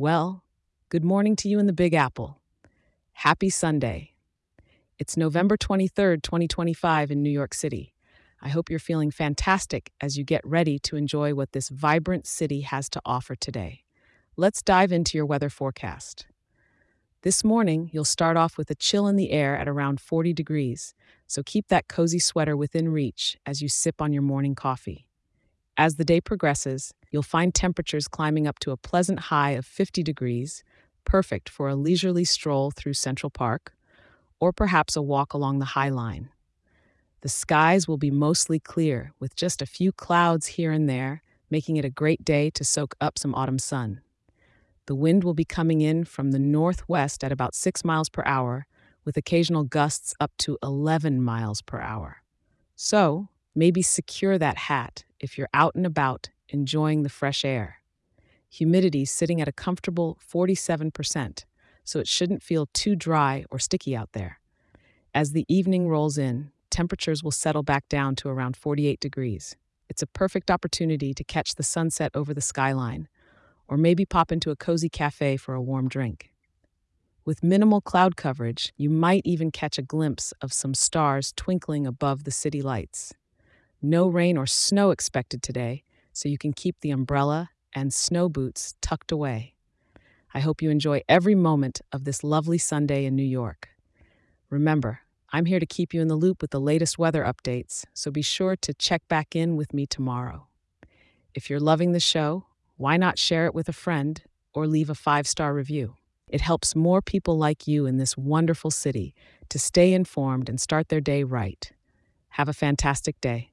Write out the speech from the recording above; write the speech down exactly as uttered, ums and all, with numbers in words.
Well, good morning to you in the Big Apple. Happy Sunday. It's November twenty-third, twenty twenty-five in New York City. I hope you're feeling fantastic as you get ready to enjoy what this vibrant city has to offer today. Let's dive into your weather forecast. This morning, you'll start off with a chill in the air at around forty degrees, so keep that cozy sweater within reach as you sip on your morning coffee. As the day progresses, you'll find temperatures climbing up to a pleasant high of fifty degrees, perfect for a leisurely stroll through Central Park, or perhaps a walk along the High Line. The skies will be mostly clear, with just a few clouds here and there, making it a great day to soak up some autumn sun. The wind will be coming in from the northwest at about six miles per hour, with occasional gusts up to eleven miles per hour. So, maybe secure that hat if you're out and about enjoying the fresh air. Humidity sitting at a comfortable forty-seven percent, so it shouldn't feel too dry or sticky out there. As the evening rolls in, temperatures will settle back down to around forty-eight degrees. It's a perfect opportunity to catch the sunset over the skyline, or maybe pop into a cozy cafe for a warm drink. With minimal cloud coverage, you might even catch a glimpse of some stars twinkling above the city lights. No rain or snow expected today, so you can keep the umbrella and snow boots tucked away. I hope you enjoy every moment of this lovely Sunday in New York. Remember, I'm here to keep you in the loop with the latest weather updates, so be sure to check back in with me tomorrow. If you're loving the show, why not share it with a friend or leave a five-star review? It helps more people like you in this wonderful city to stay informed and start their day right. Have a fantastic day.